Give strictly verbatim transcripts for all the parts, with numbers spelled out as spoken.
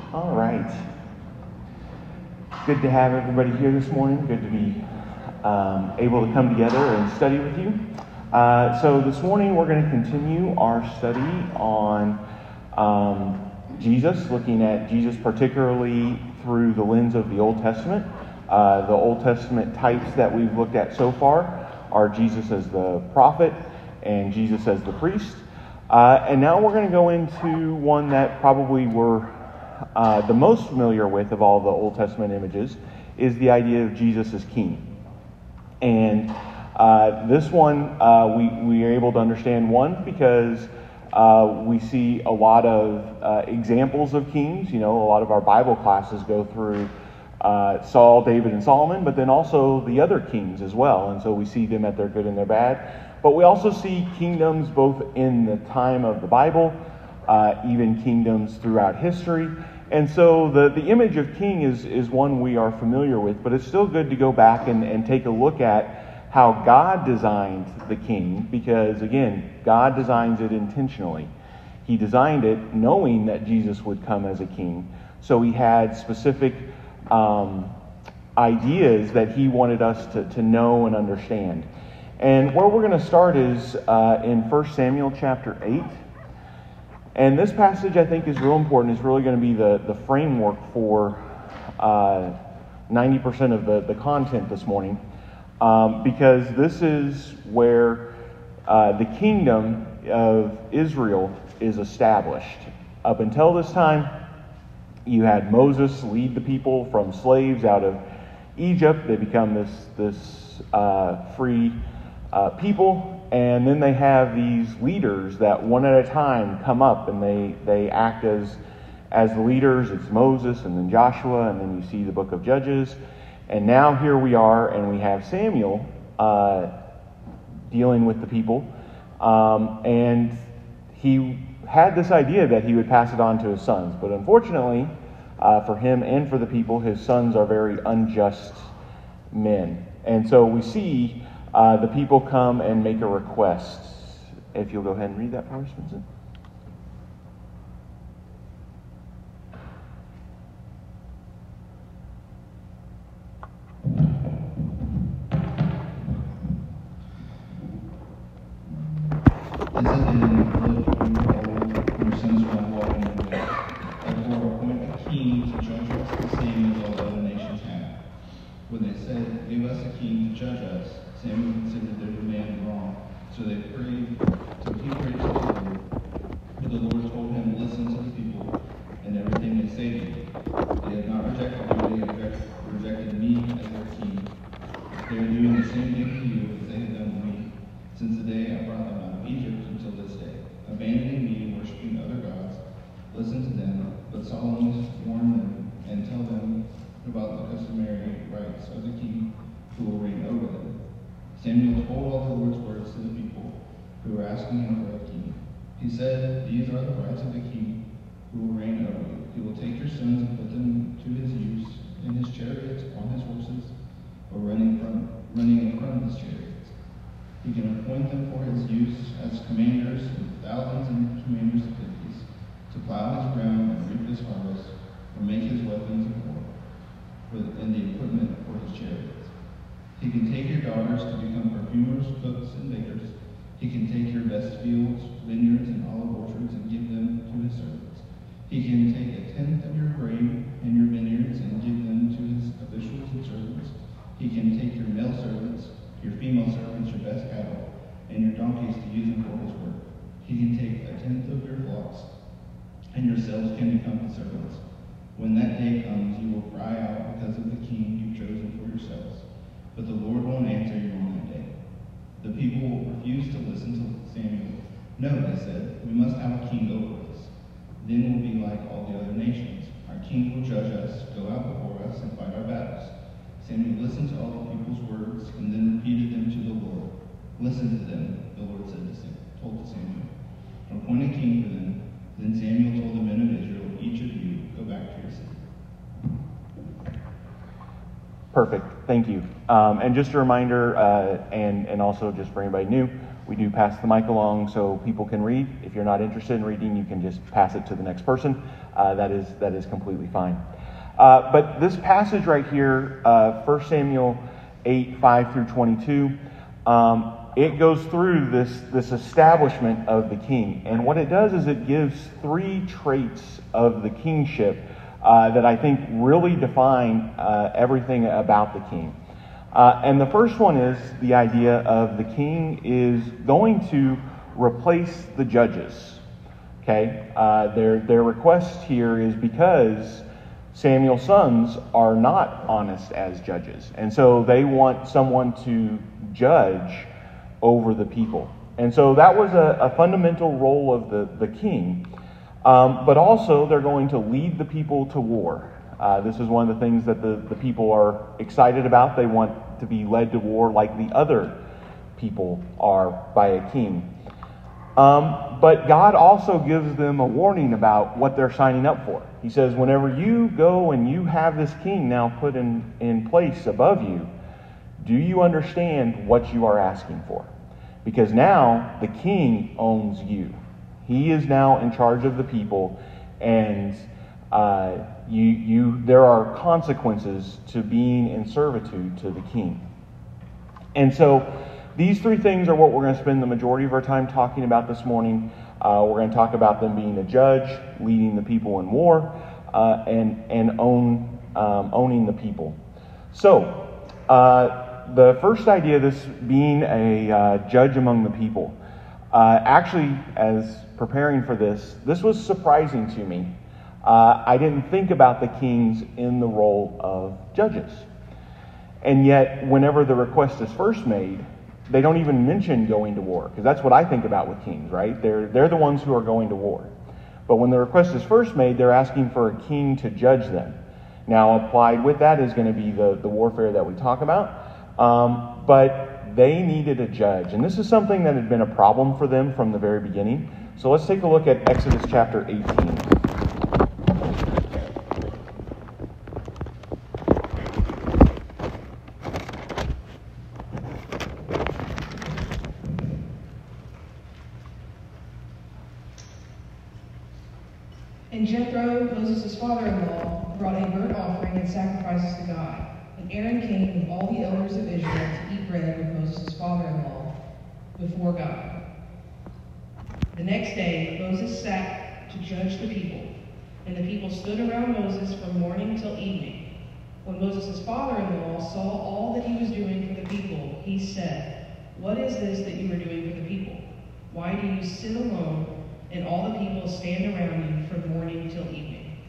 All right. Good to have everybody here this morning. Good to be um, able to come together and study with you. Uh, so this morning we're going to continue our study on um, Jesus, looking at Jesus particularly through the lens of the Old Testament. Uh, the Old Testament types that we've looked at so far are Jesus as the prophet and Jesus as the priest. Uh, and now we're going to go into one that probably we're uh, the most familiar with of all the Old Testament images, is the idea of Jesus as king. And uh, this one uh, we, we are able to understand, one, because uh, we see a lot of uh, examples of kings. You know, a lot of our Bible classes go through uh, Saul, David, and Solomon, but then also the other kings as well. And so we see them at their good and their bad. But we also see kingdoms both in the time of the Bible, uh, even kingdoms throughout history. And so the, the image of king is, is one we are familiar with, but it's still good to go back and, and take a look at how God designed the king, because again, God designs it intentionally. He designed it knowing that Jesus would come as a king. So he had specific um, ideas that he wanted us to, to know and understand. And where we're going to start is uh, in First Samuel chapter eight. And this passage, I think, is real important. It's really going to be the, the framework for uh, ninety percent of the, the content this morning. Um, because this is where uh, the kingdom of Israel is established. Up until this time, you had Moses lead the people from slaves out of Egypt. They become this, this uh, free uh, people. And then they have these leaders that one at a time come up and they, they act as, as the leaders. It's Moses and then Joshua, and then you see the book of Judges. And now here we are, and we have Samuel uh, dealing with the people. Um, and he had this idea that he would pass it on to his sons. But unfortunately, uh, for him and for the people, his sons are very unjust men. And so we see uh, the people come and make a request. If you'll go ahead and read that for us, Vincent. Samuel considered their demand wrong, so they prayed. So he prayed to the Lord. But the Lord told him, "Listen to the people and everything they say to you. They have not rejected you; they have rejected me as their king. They are doing the same thing to you as they have done to me, since the day I brought them out of Egypt until this day, abandoning me and worshiping other gods. Listen to them." But Solomon warned them and tell them about the customary rights of the king who will reign over them. Samuel told all the Lord's words to the people who were asking him for a king. He said, "These are the rights of the king who will reign over you. He will take your sons and put them to his use in his chariots, on his horses, or running from running in front of his chariots. He can appoint them for his use as commanders of thousands and commanders of fifties, to plow his ground and reap his harvest, or make his weapons of war, and the equipment for his chariots. He can take your daughters to become perfumers, cooks, and bakers. He can take your best fields, vineyards, and olive orchards and give them to his servants. He can take a tenth of your grain and your vineyards and give them to his officials and servants. He can take your male servants, your female servants, your best cattle, and your donkeys to use them for his work. He can take a tenth of your flocks, and yourselves can become his servants. When that day comes, you will cry out because of the king you've chosen for yourselves. But the Lord won't answer you on that day. The people will refuse to listen to Samuel. "No," they said, "we must have a king over us. Then we'll be like all the other nations. Our king will judge us, go out before us, and fight our battles." Samuel listened to all the people's words and then repeated them to the Lord. "Listen to them," the Lord said to Samuel, told to Samuel. "Appoint a king for them." Then Samuel told the men of Israel, "Each of you, go back to your city." Perfect. Thank you. Um, and just a reminder, uh, and, and also just for anybody new, we do pass the mic along so people can read. If you're not interested in reading, you can just pass it to the next person. Uh, that is that is completely fine. Uh, but this passage right here, uh, First Samuel eight, five through twenty-two, um, it goes through this, this establishment of the king. And what it does is it gives three traits of the kingship uh, that I think really define uh, everything about the king. Uh, and the first one is the idea of the king is going to replace the judges. Okay, uh, their their request here is because Samuel's sons are not honest as judges, and so they want someone to judge over the people. And so that was a, a fundamental role of the the king. Um, but also, they're going to lead the people to war. Uh, this is one of the things that the, the people are excited about. They want to be led to war like the other people are by a king. Um, but God also gives them a warning about what they're signing up for. He says, whenever you go and you have this king now put in, in place above you, do you understand what you are asking for? Because now the king owns you. He is now in charge of the people, and uh, you, you, there are consequences to being in servitude to the king. And so these three things are what we're going to spend the majority of our time talking about this morning. Uh, we're going to talk about them being a judge, leading the people in war, uh, and and own um, owning the people. So uh, the first idea of this being a uh, judge among the people. Uh, actually, as preparing for this, this was surprising to me. Uh, I didn't think about the kings in the role of judges. And yet, whenever the request is first made, they don't even mention going to war, because that's what I think about with kings, right? They're, they're the ones who are going to war. But when the request is first made, they're asking for a king to judge them. Now, applied with that is going to be the, the warfare that we talk about. Um, but they needed a judge. And this is something that had been a problem for them from the very beginning. So let's take a look at Exodus chapter eighteen. And Jethro, Moses' father-in-law, brought a burnt offering and sacrifices to God. And Aaron came with all the elders of Israel to eat bread with Moses' father-in-law before God. The next day, Moses sat to judge the people, and the people stood around Moses from morning till evening. When Moses' father-in-law saw all that he was doing for the people, he said, "What is this that you are doing for the people? Why do you sit alone, and all the people stand around you from morning till evening?"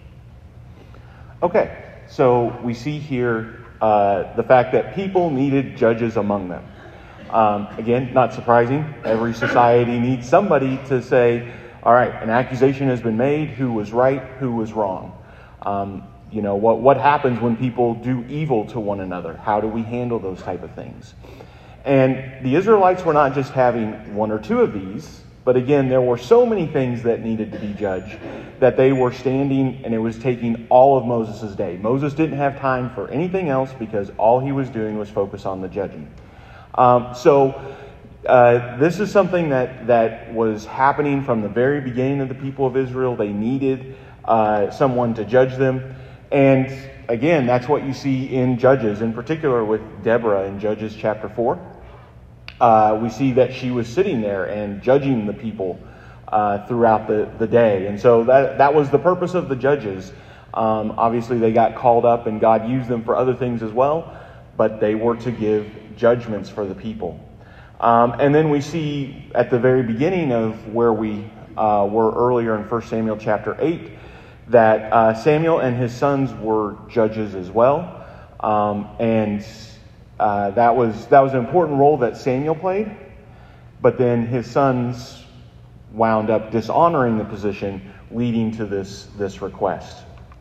Okay, so we see here uh, the fact that people needed judges among them. Um, again, not surprising. Every society needs somebody to say, all right, an accusation has been made. Who was right? Who was wrong? Um, you know, what, what happens when people do evil to one another? How do we handle those type of things? And the Israelites were not just having one or two of these, but again, there were so many things that needed to be judged that they were standing, and it was taking all of Moses' day. Moses didn't have time for anything else because all he was doing was focus on the judging. Um, so uh, this is something that, that was happening from the very beginning of the people of Israel. They needed uh, someone to judge them. And again, that's what you see in Judges, in particular with Deborah in Judges chapter four. Uh, we see that she was sitting there and judging the people uh, throughout the, the day. And so that, that was the purpose of the judges. Um, obviously, they got called up and God used them for other things as well, but they were to give judgments for the people. Um, and then we see at the very beginning of where we uh, were earlier in First Samuel chapter eight, that uh, Samuel and his sons were judges as well. Um, and uh, that was that was an important role that Samuel played. But then his sons wound up dishonoring the position, leading to this, this request.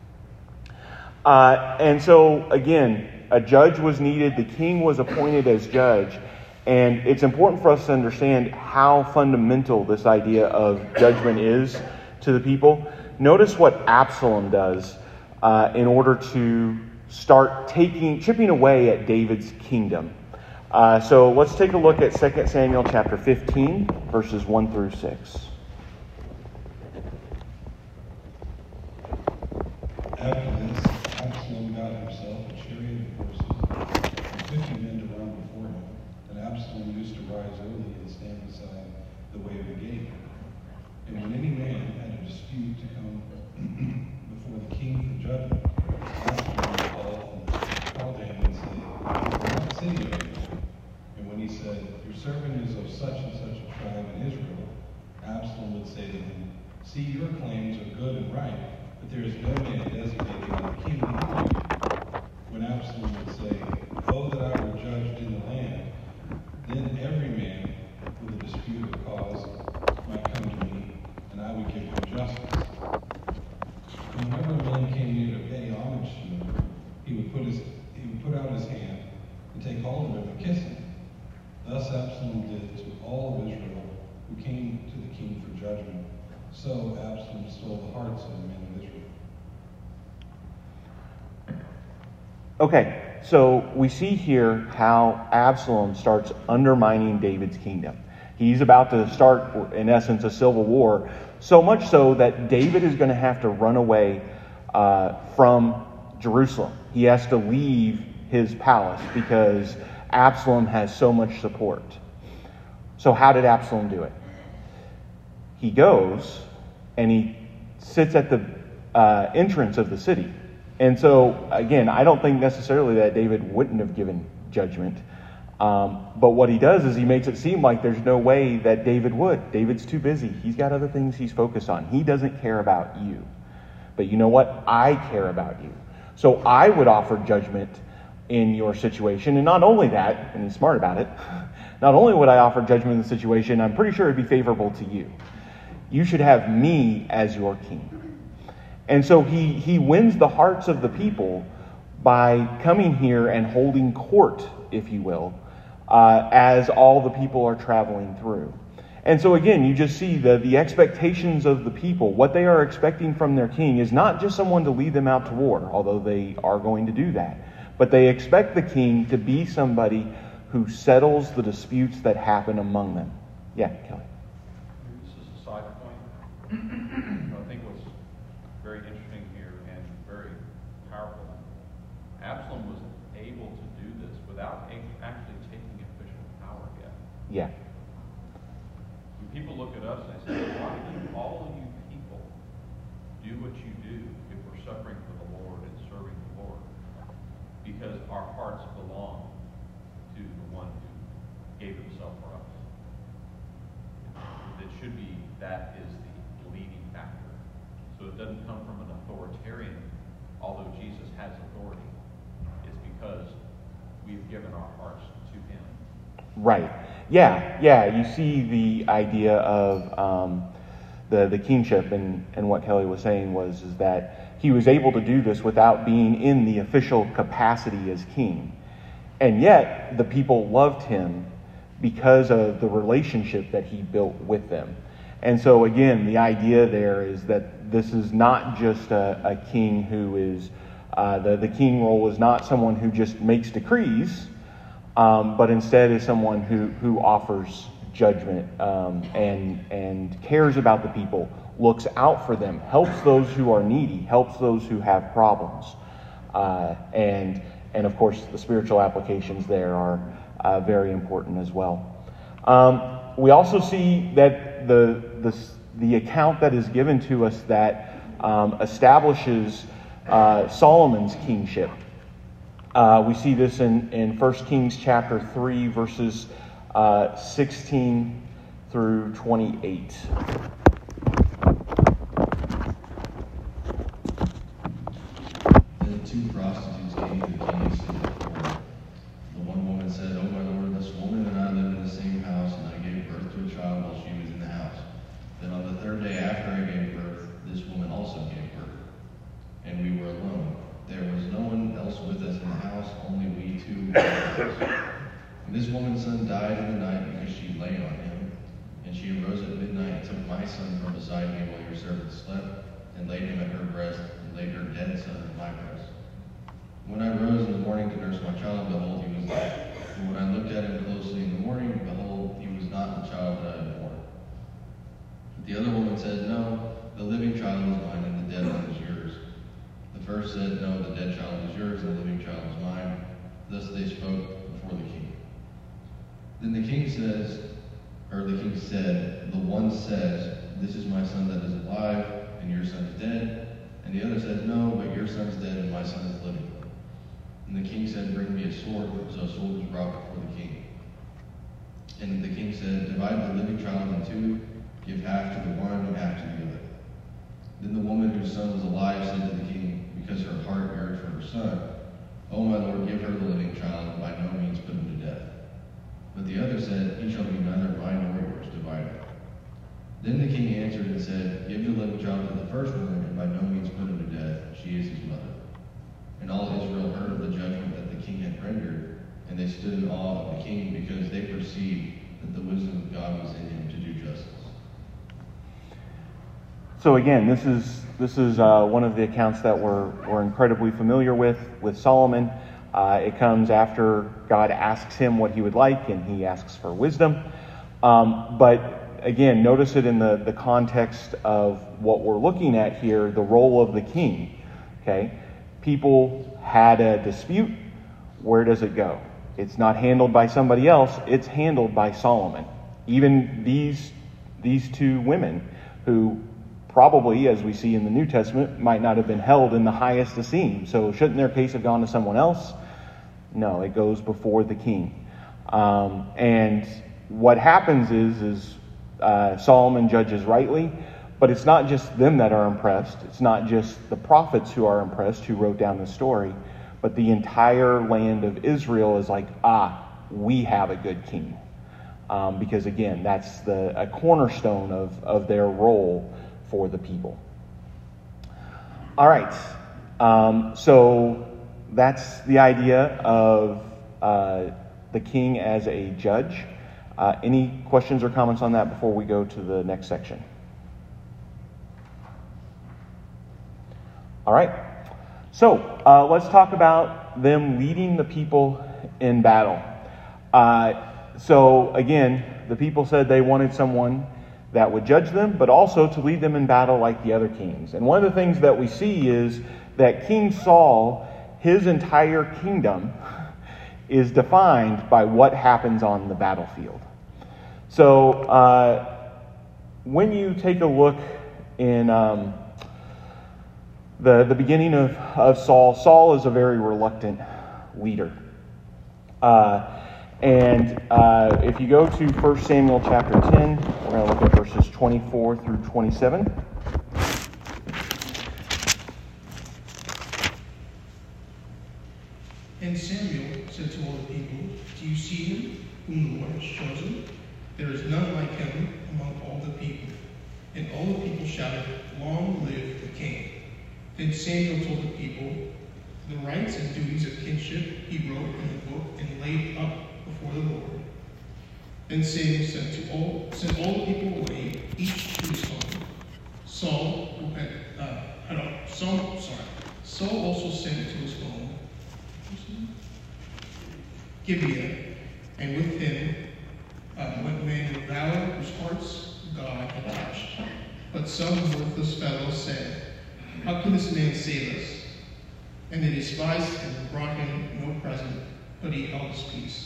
Uh, and so, again, a judge was needed. The king was appointed as judge. And it's important for us to understand how fundamental this idea of judgment is to the people. Notice what Absalom does uh, in order to start taking, chipping away at David's kingdom. Uh, so let's take a look at Second Samuel chapter fifteen, verses one through six. After this, Absalom got himself a chariot of horses and fifty men to run before him. And Absalom used to rise early and stand beside the way of the gate. And when any man had a dispute to come before the king for judgment, Absalom would call and call to him and say, "What city are you in?" And when he said, "Your servant is of such and such a tribe in Israel," Absalom would say to him, "See, your claims are good and right, but there is no man designated as king before you." When Absalom would say, "Oh, that I were judged in the land," then every man with a dispute or cause might come to me, and I would give him justice. And whenever a man came near to pay homage to him, he would put his he would put out his hand and take hold of him and kiss him. Thus Absalom did to all of Israel who came to the king for judgment. So Absalom stole the hearts of the men of Israel. Okay, so we see here how Absalom starts undermining David's kingdom. He's about to start, in essence, a civil war, so much so that David is going to have to run away uh, from Jerusalem. He has to leave his palace because Absalom has so much support. So how did Absalom do it? He goes and he sits at the uh, entrance of the city. And so, again, I don't think necessarily that David wouldn't have given judgment. Um, but what he does is he makes it seem like there's no way that David would. David's too busy. He's got other things he's focused on. He doesn't care about you. But you know what? I care about you. So I would offer judgment in your situation. And not only that, and he's smart about it, not only would I offer judgment in the situation, I'm pretty sure it'd be favorable to you. You should have me as your king. And so he, he wins the hearts of the people by coming here and holding court, if you will, uh, as all the people are traveling through. And so again, you just see the, the expectations of the people. What they are expecting from their king is not just someone to lead them out to war, although they are going to do that. But they expect the king to be somebody who settles the disputes that happen among them. Yeah, Kelly. This is a side point. I think what's very interesting here and very powerful. Absalom was able to do this without actually taking official power yet. Yeah. When people look at us and they say, "Why do all of you people do what you do if we're suffering for the Lord and serving the Lord?" Because our hearts belong to the one who gave himself for us. It should be that is the leading factor. So it doesn't come from an authoritarian, although Jesus has authority. It's because we've given our hearts to him. Right. Yeah, yeah. You see the idea of um, the, the kingship, and, and what Kelly was saying was is that he was able to do this without being in the official capacity as king. And yet, the people loved him because of the relationship that he built with them. And so again, the idea there is that this is not just a, a king who is, uh, the, the king role is not someone who just makes decrees, um, but instead is someone who, who offers judgment um, and, and cares about the people, looks out for them, helps those who are needy, helps those who have problems. Uh, and, and of course, the spiritual applications there are uh, very important as well. Um, we also see that the, the, the account that is given to us that um, establishes uh, Solomon's kingship. Uh, we see this in, in First Kings chapter three, verses uh, sixteen through twenty-eight. The two prostitutes came to the king and stood before him. The one woman said, "Oh, my lord, this woman and I live in the same house, and I gave birth to a child while she was in the house. Then on the third day after I gave birth, this woman also gave birth. And we were alone. There was no one else with us in the house, only we two were in the house. And this woman's son died in the night because she lay on him. And she arose at midnight and took my son from beside me while your servant slept, and laid him at her breast, and laid her dead son at my breast. When I rose in the morning to nurse my child, behold, he was dead. For when I looked at him closely in the morning, behold, he was not the child that I had born. But the other woman said, No, the living child is mine, and the dead one is yours. The first said, No, the dead child is yours, and the living child is mine. Thus they spoke before the king. Then the king says, or the king said, the one says, This is my son that is alive, and your son is dead. And the other says, No, but your son is dead, and my son is living. And the king said, Bring me a sword. So a sword was brought before the king. And the king said, Divide the living child in two, give half to the one and half to the other. Then the woman whose son was alive said to the king, because her heart yearned for her son, O my lord, give her the living child, and by no means put him to death. But the other said, He shall be neither mine nor yours, divide it. Then the king answered and said, Give the living child to the first woman, and by no means put him to death. She is his mother. And all Israel heard of the judgment that the king had rendered, and they stood in awe of the king, because they perceived that the wisdom of God was in him to do justice. So again, this is this is uh, one of the accounts that we're we're incredibly familiar with with Solomon. Uh, it comes after God asks him what he would like, and he asks for wisdom. Um, but again, notice it in the, the context of what we're looking at here, the role of the king. Okay, people had a dispute. Where does it go? It's not handled by somebody else. It's handled by Solomon. Even these these two women who probably, as we see in the New Testament, might not have been held in the highest esteem. So shouldn't their case have gone to someone else? No, it goes before the king. Um, and what happens is, is uh, Solomon judges rightly, but it's not just them that are impressed. It's not just the prophets who are impressed who wrote down the story, but the entire land of Israel is like, ah, we have a good king. Um, because again, that's the a cornerstone of, of their role for the people. All right, um, so that's the idea of uh, the king as a judge. Uh, any questions or comments on that before we go to the next section? All right, so uh, let's talk about them leading the people in battle. Uh, so again, the people said they wanted someone that would judge them, but also to lead them in battle like the other kings. And one of the things that we see is that King Saul, his entire kingdom is defined by what happens on the battlefield. So uh, when you take a look in um, the, the beginning of, of Saul, Saul is a very reluctant leader. Uh, And uh, if you go to First Samuel chapter ten, we're going to look at verses twenty-four through twenty-seven. And Samuel said to all the people, Do you see him whom the Lord has chosen? There is none like him among all the people. And all the people shouted, Long live the king. Then Samuel told the people the rights and duties of kinship he wrote in the book and laid up before the Lord. Then Samuel said to all, sent all the people away, each to his home. Saul, uh, hold on, Saul, sorry. Saul also sent to his home Gibeah, and with him uh, went men of valor whose hearts God had touched. But some worthless fellows said, How can this man save us? And they despised him and brought him no present, but he held his peace.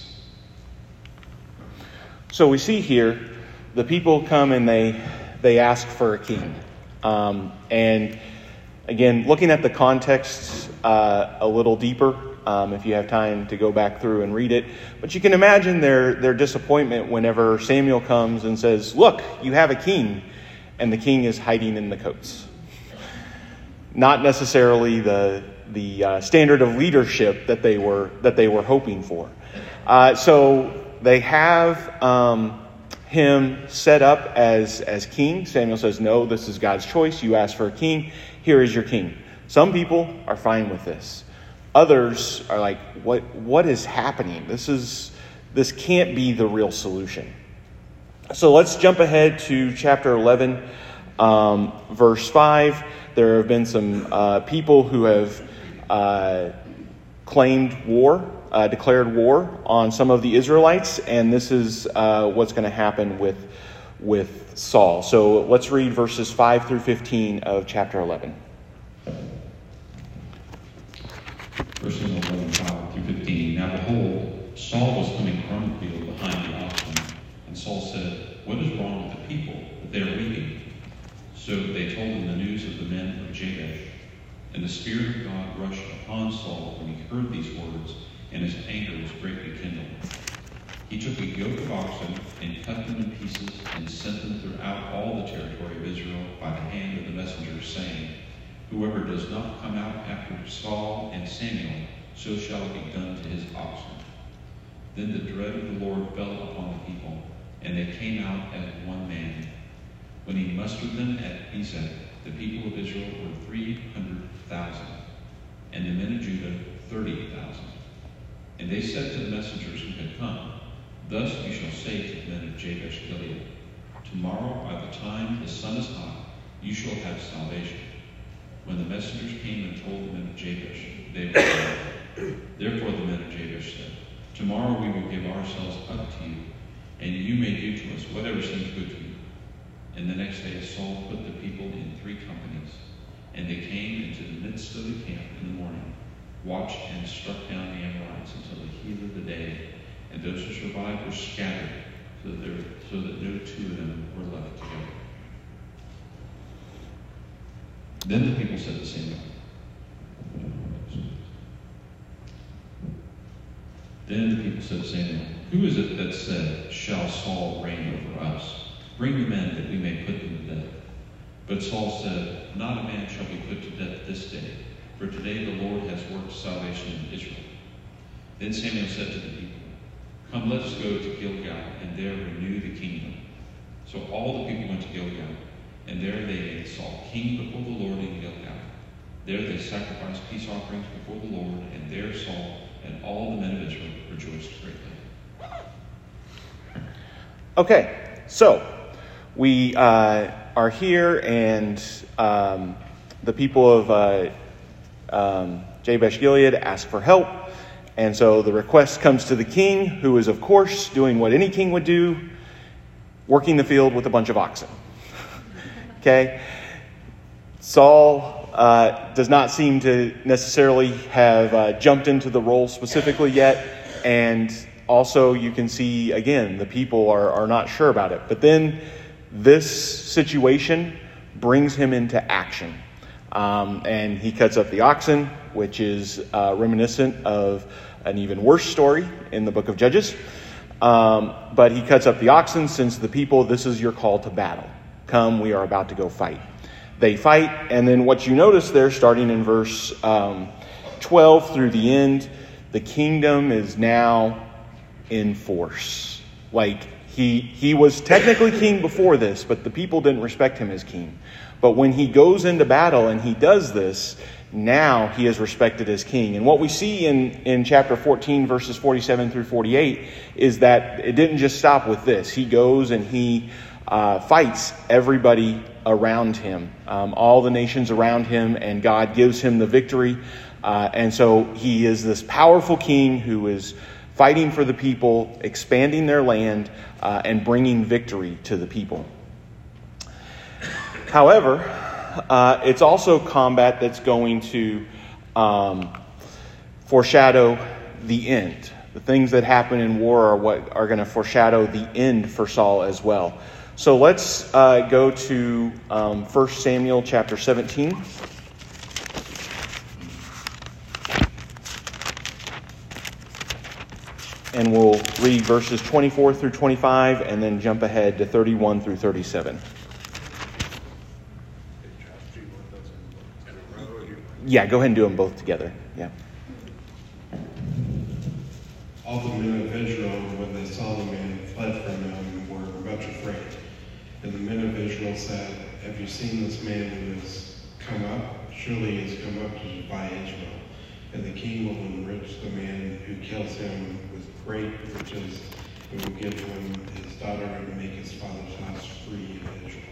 So we see here, the people come and they they ask for a king. Um, and again, looking at the context uh, a little deeper, um, if you have time to go back through and read it. But you can imagine their, their disappointment whenever Samuel comes and says, Look, you have a king, and the king is hiding in the coats. Not necessarily the the uh, standard of leadership that they were that they were hoping for. Uh, so they have um, him set up as as king. Samuel says, "No, this is God's choice. You asked for a king. Here is your king." Some people are fine with this. Others are like, "What? What is happening? This is this can't be the real solution." So let's jump ahead to chapter eleven, um, verse five. There have been some uh, people who have uh, claimed war uh, declared war on some of the Israelites, and this is uh, what's going to happen with, with Saul. So let's read verses five through fifteen of chapter eleven. Verses eleven, five through fifteen. Now behold, Saul was coming from the field behind the oxen, and Saul said, "What is wrong with the people, that they are weeping?" So they told him the news of the men of Jabesh. And the Spirit of God rushed upon Saul when he heard these words, and his anger was greatly kindled. He took a yoke of oxen and cut them in pieces and sent them throughout all the territory of Israel by the hand of the messengers, saying, "Whoever does not come out after Saul and Samuel, so shall it be done to his oxen." Then the dread of the Lord fell upon the people, and they came out as one man. When he mustered them at Bezek, the people of Israel were three hundred thousand, and the men of Judah thirty thousand. And they said to the messengers who had come, "Thus you shall say to the men of Jabesh Gilead, Tomorrow by the time the sun is hot, you shall have salvation." When the messengers came and told the men of Jabesh, they were Therefore the men of Jabesh said, "Tomorrow we will give ourselves up to you, and you may do to us whatever seems good to you." And the next day Saul put the people in three companies, and they came into the midst of the camp in the morning, watched and struck down the Amorites until the heat of the day, and those who survived were scattered, so that, there, so that no two of them were left together. Then the people said to Samuel, Then the people said to Samuel, "Who is it that said, 'Shall Saul reign over us?' Bring the men that we may put them to death." But Saul said, "Not a man shall be put to death this day, for today the Lord has worked salvation in Israel." Then Samuel said to the people, "Come, let us go to Gilgal, and there renew the kingdom." So all the people went to Gilgal, and there they made Saul king before the Lord in Gilgal. There they sacrificed peace offerings before the Lord, and there Saul and all the men of Israel rejoiced greatly. Okay, so we uh, are here, and um, the people of uh, um, Jabesh Gilead ask for help. And so the request comes to the king, who is, of course, doing what any king would do, working the field with a bunch of oxen. Okay? Saul uh, does not seem to necessarily have uh, jumped into the role specifically yet. And also you can see, again, the people are, are not sure about it. But then this situation brings him into action. Um, and he cuts up the oxen, which is uh, reminiscent of an even worse story in the book of Judges. Um, but he cuts up the oxen since the people, this is your call to battle. Come, we are about to go fight. They fight, and then what you notice there, starting in verse um, twelve through the end, the kingdom is now in force. Like, he he was technically king before this, but the people didn't respect him as king. But when he goes into battle and he does this, now he is respected as king. And what we see in, in chapter fourteen, verses forty-seven through forty-eight, is that it didn't just stop with this. He goes and he uh, fights everybody around him, um, all the nations around him, and God gives him the victory. Uh, and so he is this powerful king who is fighting for the people, expanding their land, uh, and bringing victory to the people. However, uh, it's also combat that's going to um, foreshadow the end. The things that happen in war are what are going to foreshadow the end for Saul as well. So let's uh, go to um, First Samuel chapter seventeen. And we'll read verses twenty-four through twenty-five and then jump ahead to thirty-one through thirty-seven. Yeah, go ahead and do them both together. Yeah. All the men of Israel, when they saw the man, fled from him and were much afraid. And the men of Israel said, "Have you seen this man who has come up? Surely he has come up to defy Israel. And the king will enrich the man who kills him with great riches, and will give him his daughter and make his father's house free in Israel."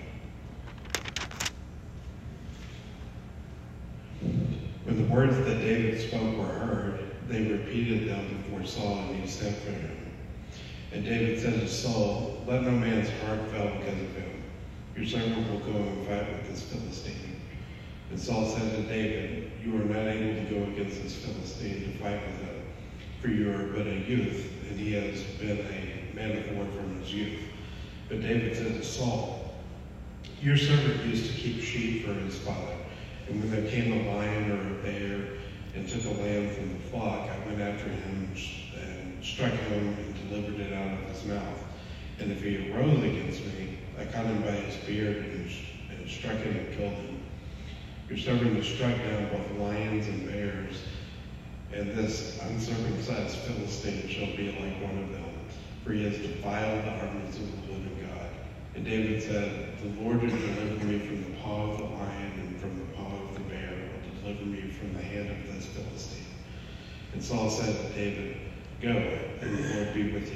When the words that David spoke were heard, they repeated them before Saul, and he sent for him. And David said to Saul, "Let no man's heart fail because of him. Your servant will go and fight with this Philistine." And Saul said to David, "You are not able to go against this Philistine to fight with him, for you are but a youth, and he has been a man of war from his youth." But David said to Saul, "Your servant used to keep sheep for his father, and when there came a lion or a bear and took a lamb from the flock, I went after him and struck him and delivered it out of his mouth. And if he arose against me, I caught him by his beard and, and struck him and killed him. Your servant has struck down both lions and bears, and this uncircumcised Philistine shall be like one of them, for he has defiled the armies of the living God." And David said, "The Lord has delivered me from the paw of the lion and from the paw of the bear, will deliver me from the hand of this Philistine." And Saul said to David, "Go, and the Lord be with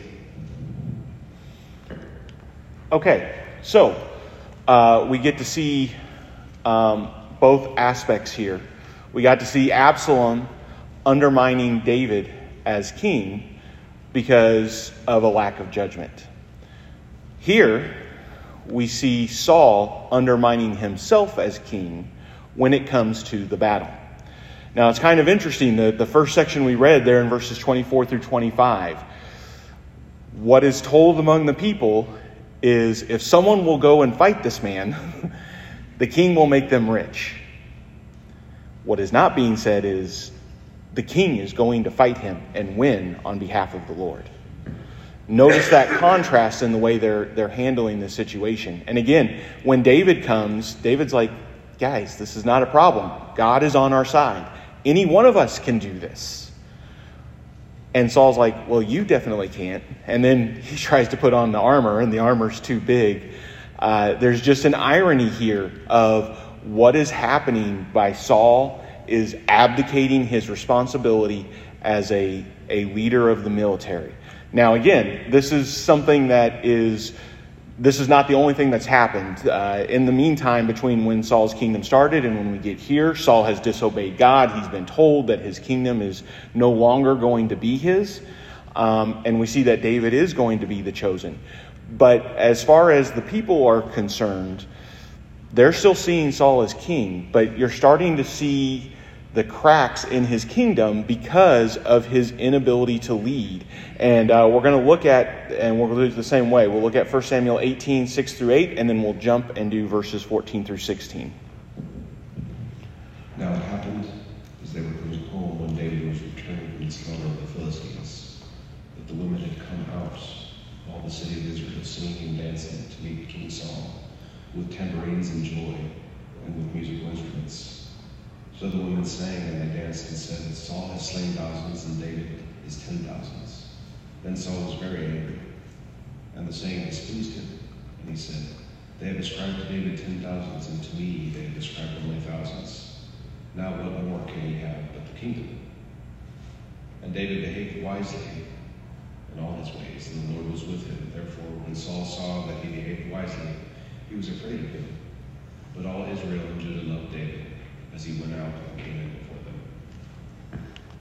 you." Okay, so uh, we get to see um, both aspects here. We got to see Absalom undermining David as king because of a lack of judgment. Here, we see Saul undermining himself as king when it comes to the battle. Now, it's kind of interesting, the, the first section we read there in verses twenty-four through twenty-five. What is told among the people is, if someone will go and fight this man, the king will make them rich. What is not being said is, the king is going to fight him and win on behalf of the Lord. Notice that contrast in the way they're they're handling this situation. And again, when David comes, David's like, "Guys, this is not a problem. God is on our side. Any one of us can do this." And Saul's like, "Well, you definitely can't." And then he tries to put on the armor, and the armor's too big. Uh, there's just an irony here of what is happening by Saul is abdicating his responsibility as a, a leader of the military. Now, again, this is something that is, this is not the only thing that's happened. Uh, in the meantime, between when Saul's kingdom started and when we get here, Saul has disobeyed God. He's been told that his kingdom is no longer going to be his. Um, and we see that David is going to be the chosen. But as far as the people are concerned, they're still seeing Saul as king, but you're starting to see the cracks in his kingdom because of his inability to lead. And uh, we're going to look at, and we'll do it the same way. We'll look at First Samuel eighteen, six through eight, and then we'll jump and do verses fourteen through sixteen. Now it happened, as they were going home when David was returning from the slaughter of the Philistines, that the women had come out, all the city of Israel, singing and dancing to meet King Saul, with tambourines and joy, and with musical instruments. So the women sang and they danced and said, "Saul has slain thousands and David is ten thousands." Then Saul was very angry, and the saying displeased him. And he said, "They have ascribed to David ten thousands, and to me they have ascribed only thousands. Now what more can he have but the kingdom?" And David behaved wisely in all his ways, and the Lord was with him. Therefore, when Saul saw that he behaved wisely, he was afraid of him. But all Israel and Judah loved David, as he went out and came in before them.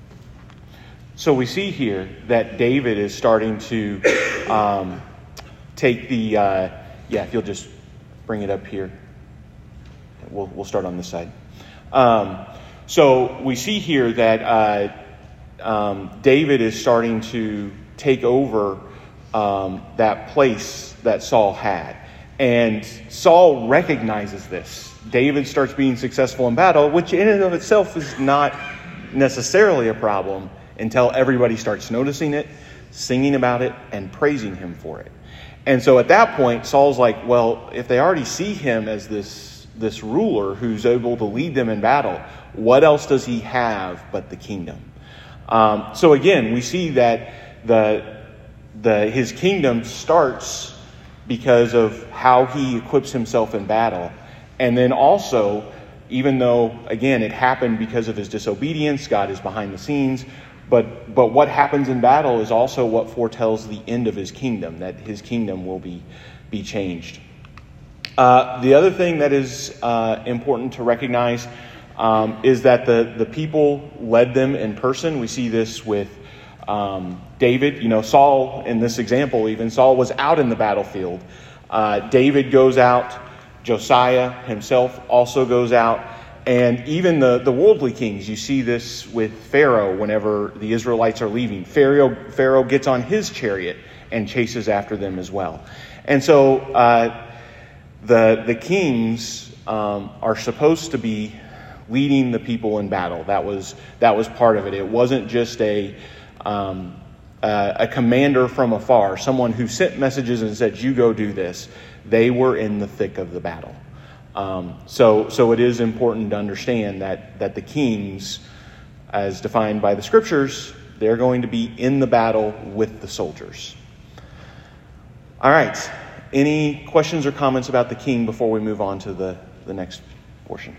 So we see here that David is starting to um, take the, uh, yeah, if you'll just bring it up here. We'll, we'll start on this side. Um, so we see here that uh, um, David is starting to take over um, that place that Saul had. And Saul recognizes this. David starts being successful in battle, which in and of itself is not necessarily a problem until everybody starts noticing it, singing about it, and praising him for it. And so at that point, Saul's like, well, if they already see him as this, this ruler who's able to lead them in battle, what else does he have but the kingdom? Um, so again, we see that the, the his kingdom starts because of how he equips himself in battle. And then also, even though, again, it happened because of his disobedience, God is behind the scenes, but but what happens in battle is also what foretells the end of his kingdom, that his kingdom will be, be changed. Uh, the other thing that is uh, important to recognize, um, is that the, the people led them in person. We see this with um, David. You know, Saul, in this example even, Saul was out in the battlefield. Uh, David goes out. Josiah himself also goes out. And even the, the worldly kings, you see this with Pharaoh whenever the Israelites are leaving. Pharaoh, Pharaoh gets on his chariot and chases after them as well. And so uh, the, the kings um, are supposed to be leading the people in battle. That was, that was part of it. It wasn't just a, um, uh, a commander from afar, someone who sent messages and said, you go do this. They were in the thick of the battle. Um, so, so it is important to understand that, that the kings, as defined by the scriptures, they're going to be in the battle with the soldiers. All right. Any questions or comments about the king before we move on to the, the next portion?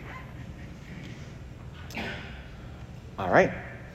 All right.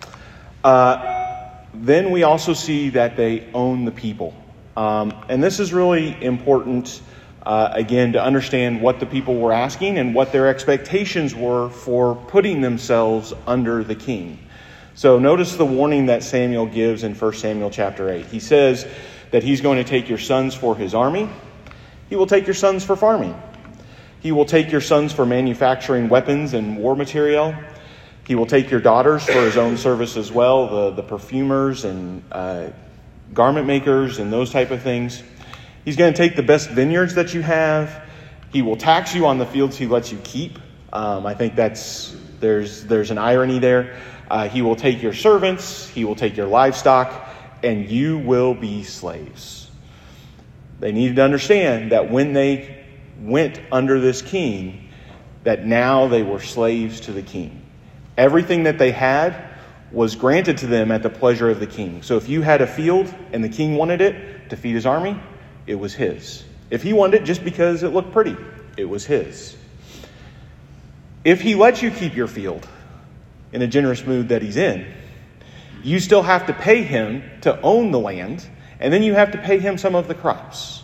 Uh, then we also see that they own the people. Um, and this is really important Uh, again, to understand what the people were asking and what their expectations were for putting themselves under the king. So notice the warning that Samuel gives in First Samuel chapter eight. He says that he's going to take your sons for his army. He will take your sons for farming. He will take your sons for manufacturing weapons and war material. He will take your daughters for his own service as well, the, the perfumers and uh, garment makers and those type of things. He's going to take the best vineyards that you have. He will tax you on the fields he lets you keep. Um, I think that's there's there's an irony there. Uh, he will take your servants. He will take your livestock, and you will be slaves. They needed to understand that when they went under this king, that now they were slaves to the king. Everything that they had was granted to them at the pleasure of the king. So if you had a field and the king wanted it to feed his army, it was his. If he wanted it just because it looked pretty, it was his. If he lets you keep your field in a generous mood that he's in, you still have to pay him to own the land, and then you have to pay him some of the crops.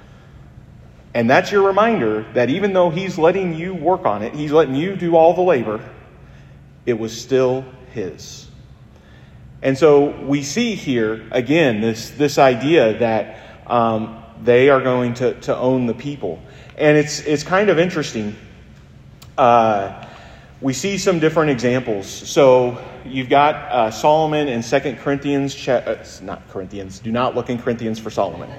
And that's your reminder that even though he's letting you work on it, he's letting you do all the labor, it was still his. And so we see here, again, this, this idea that um, they are going to, to own the people. And it's it's kind of interesting. Uh, we see some different examples. So you've got uh, Solomon in Second Corinthians. Cha- uh, not Corinthians. Do not look in Corinthians for Solomon.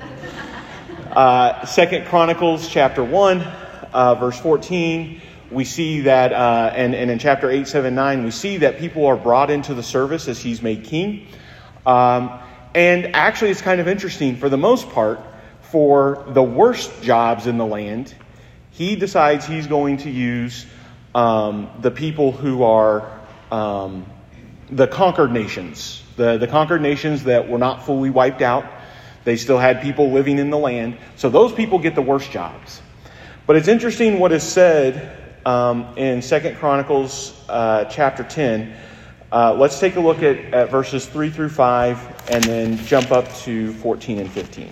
Uh, Second Chronicles chapter one, uh, verse fourteen. We see that, uh, and, and in chapter eight, seven, nine, we see that people are brought into the service as he's made king. Um, and actually, it's kind of interesting. For the most part, for the worst jobs in the land, he decides he's going to use um, the people who are um, the conquered nations, the, the conquered nations that were not fully wiped out. They still had people living in the land. So those people get the worst jobs. But it's interesting what is said um, in Second Chronicles uh, chapter ten. Uh, let's take a look at, at verses three through five and then jump up to fourteen and fifteen.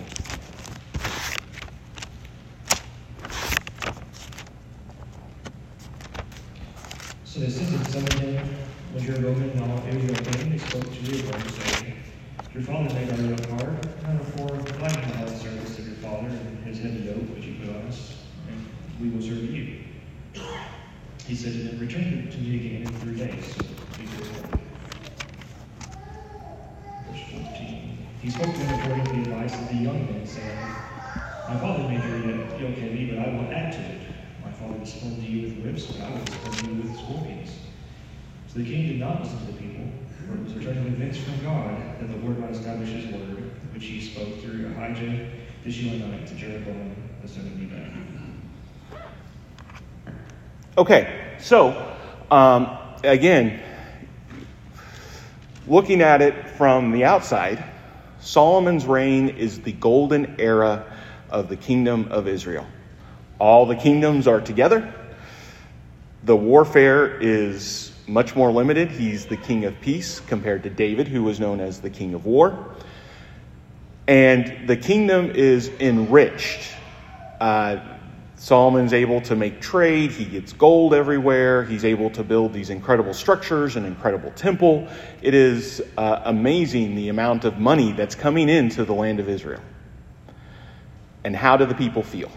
So the citizens summoned him when Jeroboam and all Israel came. They spoke to Jeroboam, saying, "Your father made our yoke hard, and therefore lighten the hard service of your father and his heavy yoke which he put on us, and we will serve you." He said to them, "Return to me again in three days." So he goes home. Verse fourteen. He spoke to them according to the advice of the young men, saying, "My father made your yoke heavy, but I will add to it. My father disciplined you with whips, but I will discipline you with scorpions." So the king did not listen to the people, for it was returning events from God that the Lord might establish his word, which he spoke through Ahijah the Shilonite to Jeroboam the son of Nebat. Okay, so um, again, looking at it from the outside, Solomon's reign is the golden era of the kingdom of Israel. All the kingdoms are together. The warfare is much more limited. He's the king of peace compared to David, who was known as the king of war. And the kingdom is enriched. Uh, Solomon's able to make trade. He gets gold everywhere. He's able to build these incredible structures, an incredible temple. It is uh, amazing the amount of money that's coming into the land of Israel. And how do the people feel?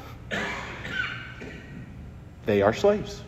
They are slaves.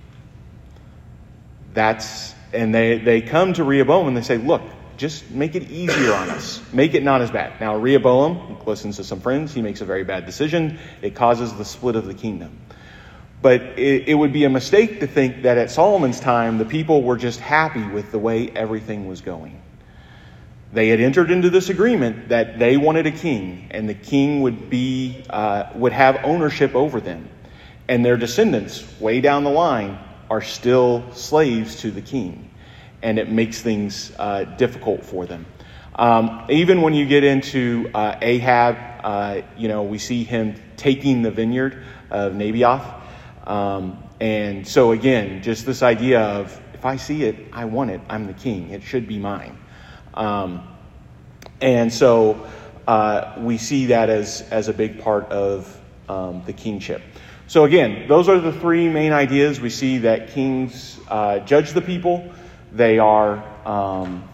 That's and they, they come to Rehoboam and they say, look, just make it easier on us. Make it not as bad. Now, Rehoboam listens to some friends. He makes a very bad decision. It causes the split of the kingdom. But it, it would be a mistake to think that at Solomon's time, the people were just happy with the way everything was going. They had entered into this agreement that they wanted a king, and the king would be uh, would have ownership over them. And their descendants, way down the line, are still slaves to the king. And it makes things uh, difficult for them. Um, even when you get into uh, Ahab, uh, you know, we see him taking the vineyard of Naboth. Um, and so again, just this idea of, if I see it, I want it. I'm the king. It should be mine. Um, and so uh, we see that as, as a big part of um, the kingship. So again, those are the three main ideas. We see that kings uh, judge the people. They are um,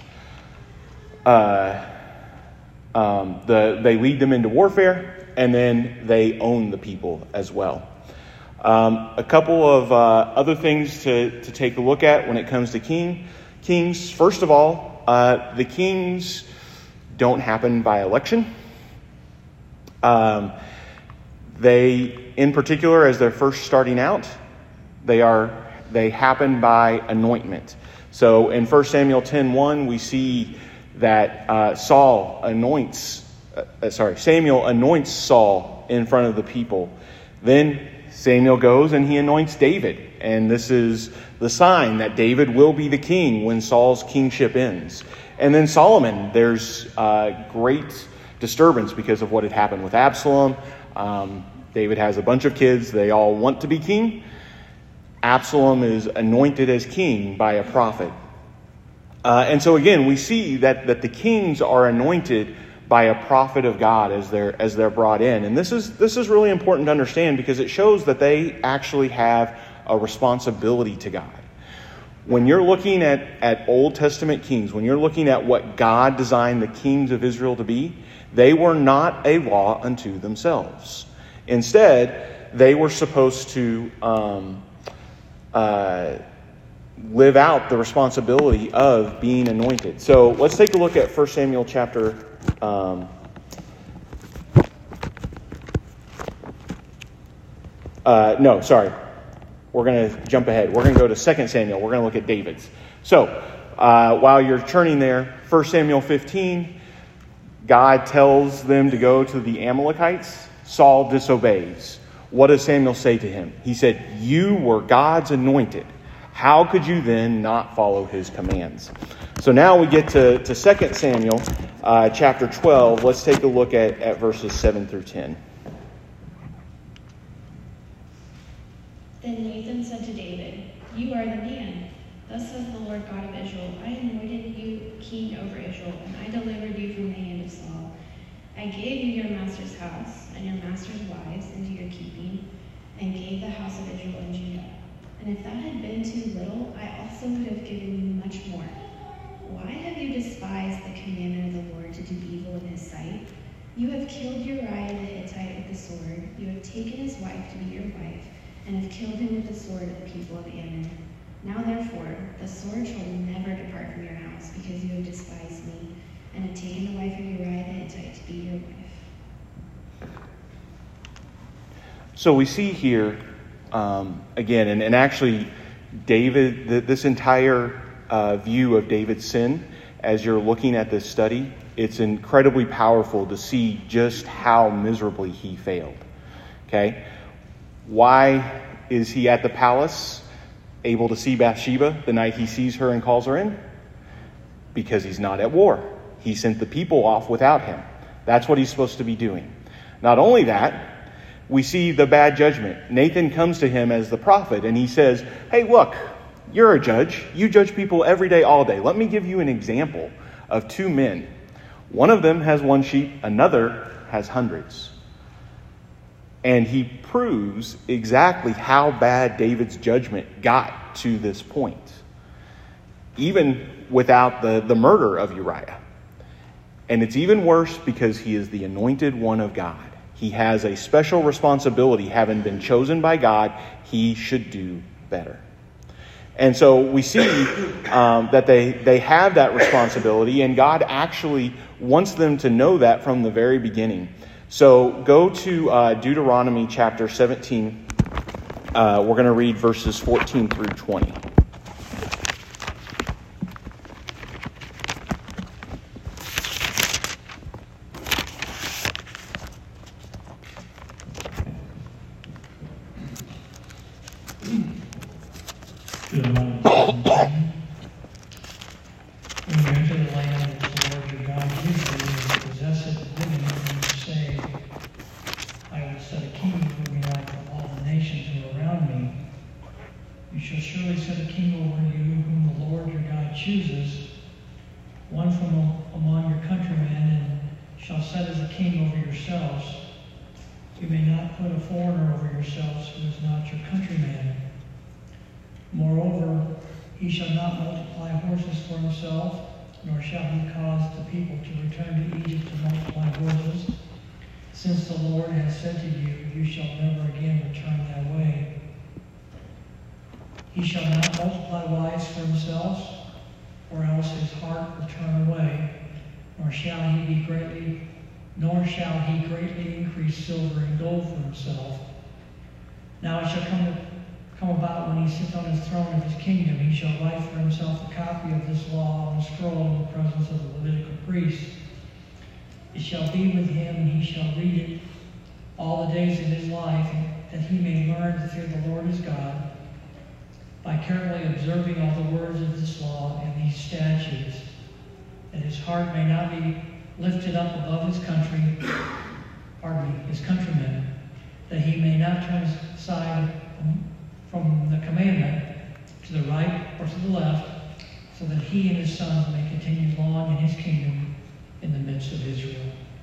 uh, um, the they lead them into warfare, and then they own the people as well. Um, a couple of uh, other things to, to take a look at when it comes to king kings. First of all, uh, the kings don't happen by election. Um, they, in particular, as they're first starting out, they are they happen by anointment. So in First Samuel ten one, we see that uh, Saul anoints, uh, sorry, Samuel anoints Saul in front of the people. Then Samuel goes and he anoints David. And this is the sign that David will be the king when Saul's kingship ends. And then Solomon, there's uh, great disturbance because of what had happened with Absalom. Um, David has a bunch of kids. They all want to be king. Absalom is anointed as king by a prophet. Uh, and so again, we see that, that the kings are anointed by a prophet of God as they're as they're brought in. And this is this is really important to understand because it shows that they actually have a responsibility to God. When you're looking at, at Old Testament kings, when you're looking at what God designed the kings of Israel to be, they were not a law unto themselves. Instead, they were supposed to um, uh, live out the responsibility of being anointed. So let's take a look at First Samuel chapter um, uh, no, sorry. We're going to jump ahead. We're going to go to Second Samuel. We're going to look at David's. So uh, while you're turning there, First Samuel fifteen, God tells them to go to the Amalekites. Saul disobeys. What does Samuel say to him? He said, "You were God's anointed. How could you then not follow his commands?" So now we get to, to Second Samuel uh, chapter twelve. Let's take a look at, at verses seven through ten. Then Nathan said to David, "You are the man. Thus says the Lord God of Israel, I anointed you king over Israel, and I delivered you from the hand of Saul. I gave you your master's house and your master's wives into your keeping, and gave the house of Israel and Judah. And if that had been too little, I also would have given you much more. Why have you despised the commandment of the Lord to do evil in his sight? You have killed Uriah the Hittite with the sword. You have taken his wife to be your wife, and have killed him with the sword of the people of Ammon. Now therefore, the sword shall never depart from your house, because you have despised me, and have taken the wife of Uriah the Hittite to be your wife." So we see here, um, again, and, and actually David, th- this entire uh, view of David's sin, as you're looking at this study, it's incredibly powerful to see just how miserably he failed. Okay? Why is he at the palace, able to see Bathsheba the night he sees her and calls her in? Because he's not at war. He sent the people off without him. That's what he's supposed to be doing. Not only that, we see the bad judgment. Nathan comes to him as the prophet and he says, "Hey, look, you're a judge. You judge people every day, all day. Let me give you an example of two men. One of them has one sheep, another has hundreds. And he proves exactly how bad David's judgment got to this point, even without the, the murder of Uriah. And it's even worse because he is the anointed one of God. He has a special responsibility. Having been chosen by God, he should do better. And so we see um, that they, they have that responsibility, and God actually wants them to know that from the very beginning. So go to uh, Deuteronomy chapter seventeen. Uh, we're going to read verses fourteen through twenty. When you enter the land which the Lord your God gives you and possess it and live in it, and you say, I will set a king over me like all the nations who are around me. You shall surely set a king over you whom the Lord your God chooses, one from among your countrymen, and shall set as a king over yourselves. You may not put a foreigner over yourselves who is not your countryman. Moreover, he shall not multiply horses for himself, nor shall he cause the people to return to Egypt to multiply horses. Since the Lord has said to you, you shall never again return that way. He shall not multiply wives for himself, or else his heart will turn away, nor shall he be greatly, nor shall he greatly increase silver and gold for himself. Now it shall come to come about when he sits on his throne of his kingdom, he shall write for himself a copy of this law on a scroll in the presence of the Levitical priest. It shall be with him, and he shall read it all the days of his life, that he may learn to fear the Lord his God, by carefully observing all the words of this law and these statutes, that his heart may not be lifted up above his country, pardon me, his countrymen, that he may not turn aside from the commandment to the right or to the left, so that he and his sons may continue long in his kingdom in the midst of Israel.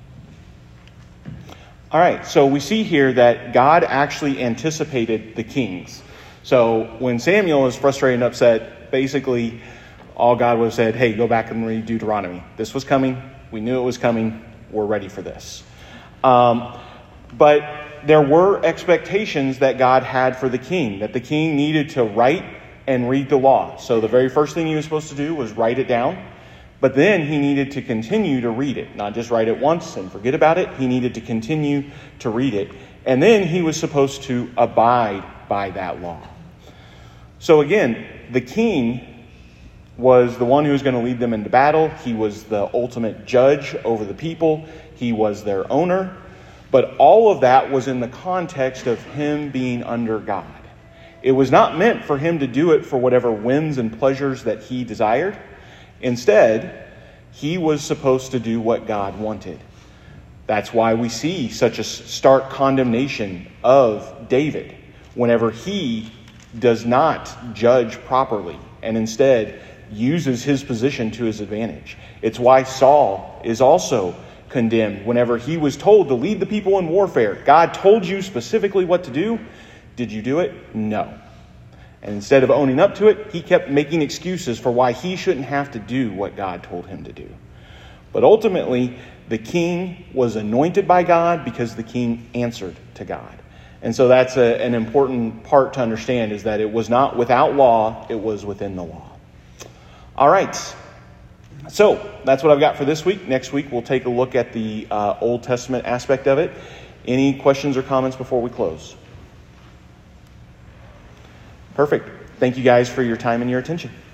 All right, so we see here that God actually anticipated the kings. So when Samuel is frustrated and upset, basically all God would have said, hey, go back and read Deuteronomy. This was coming. We knew it was coming. We're ready for this. Um, but there were expectations that God had for the king, that the king needed to write and read the law. So the very first thing he was supposed to do was write it down. But then he needed to continue to read it, not just write it once and forget about it. He needed to continue to read it. And then he was supposed to abide by that law. So again, the king was the one who was going to lead them into battle. He was the ultimate judge over the people. He was their owner. But all of that was in the context of him being under God. It was not meant for him to do it for whatever whims and pleasures that he desired. Instead, he was supposed to do what God wanted. That's why we see such a stark condemnation of David whenever he does not judge properly and instead uses his position to his advantage. It's why Saul is also condemned whenever he was told to lead the people in warfare. God told you specifically what to do. Did you do it? No. And instead of owning up to it, he kept making excuses for why he shouldn't have to do what God told him to do. But ultimately, the king was anointed by God because the king answered to God. And so that's a, an important part to understand, is that it was not without law, it was within the law. All right. So that's what I've got for this week. Next week, we'll take a look at the uh, Old Testament aspect of it. Any questions or comments before we close? Perfect. Thank you guys for your time and your attention.